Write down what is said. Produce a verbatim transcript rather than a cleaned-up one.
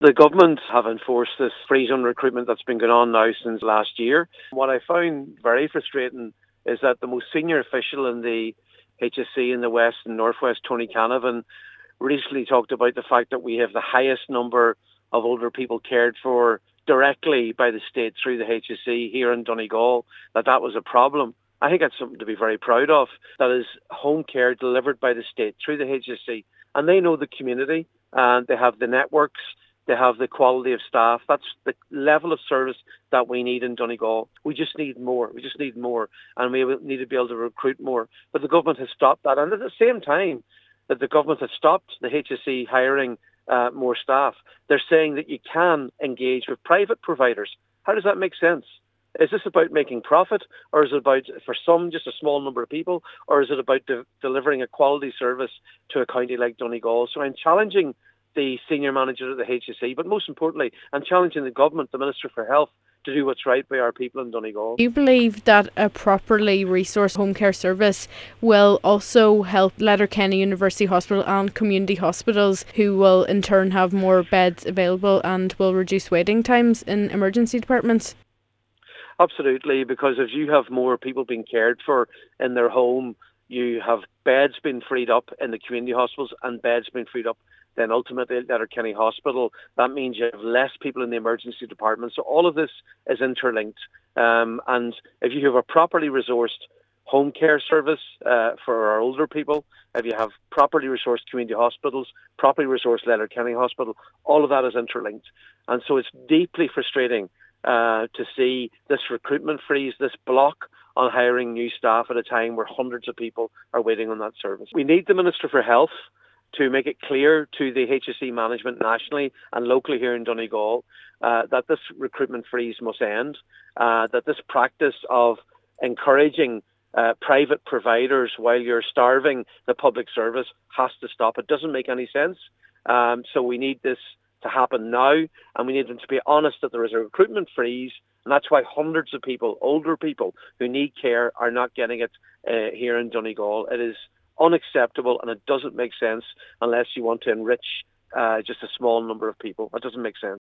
The government have enforced this freeze on recruitment that's been going on now since last year. What I found very frustrating is that the most senior official in the H S C in the West and Northwest, Tony Canavan, recently talked about the fact that we have the highest number of older people cared for directly by the state through the H S C here in Donegal, that that was a problem. I think that's something to be very proud of. That is home care delivered by the state through the H S C. And they know the community and they have the networks. They have the quality of staff. That's the level of service that we need in Donegal. We just need more. We just need more. And we need to be able to recruit more. But the government has stopped that. And at the same time that the government has stopped the H S C hiring uh, more staff, they're saying that you can engage with private providers. How does that make sense? Is this about making profit, or is it about, for some, just a small number of people, or is it about de- delivering a quality service to a county like Donegal? So I'm challenging the senior manager at the H S C, but most importantly, I'm challenging the government, the Minister for Health, to do what's right by our people in Donegal. Do you believe that a properly resourced home care service will also help Letterkenny University Hospital and community hospitals, who will in turn have more beds available and will reduce waiting times in emergency departments? Absolutely, because if you have more people being cared for in their home, you have beds being freed up in the community hospitals and beds being freed up then ultimately at Letterkenny Hospital. That means you have less people in the emergency department. So all of this is interlinked. Um, and if you have a properly resourced home care service uh, for our older people, if you have properly resourced community hospitals, properly resourced Letterkenny Hospital, all of that is interlinked. And so it's deeply frustrating uh, to see this recruitment freeze, this block on hiring new staff at a time where hundreds of people are waiting on that service. We need the Minister for Health to make it clear to the H S C management nationally and locally here in Donegal uh, that this recruitment freeze must end, uh, that this practice of encouraging uh, private providers while you're starving the public service has to stop. It doesn't make any sense. Um, so we need this to happen now, and we need them to be honest that there is a recruitment freeze, and that's why hundreds of people, older people who need care, are not getting it uh, here in Donegal. It is unacceptable, and it doesn't make sense unless you want to enrich uh, just a small number of people. That doesn't make sense.